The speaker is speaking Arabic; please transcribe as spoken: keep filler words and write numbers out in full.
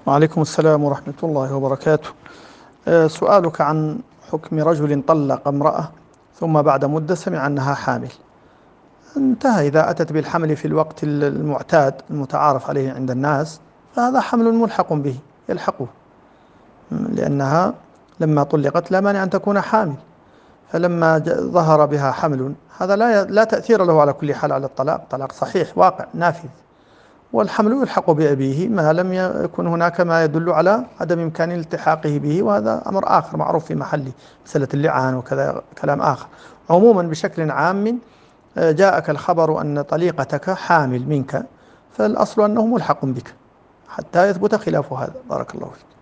وعليكم السلام ورحمة الله وبركاته. آه، سؤالك عن حكم رجل طلق امرأة ثم بعد مدة سمع أنها حامل. انتهى، إذا أتت بالحمل في الوقت المعتاد المتعارف عليه عند الناس فهذا حمل ملحق به يلحقه، لأنها لما طلقت لا مانع أن تكون حامل، فلما ج- ظهر بها حمل هذا لا ي- لا تأثير له على كل حال على الطلاق، طلاق صحيح واقع نافذ، والحمل يلحق بأبيه ما لم يكن هناك ما يدل على عدم إمكان التحاقه به، وهذا أمر آخر معروف في محله، مسألة اللعان وكذا كلام آخر. عموما بشكل عام، آه، جاءك الخبر أن طليقتك حامل منك، فالأصل أنه ملحق بك حتى يثبت خلاف هذا. بارك الله فيك.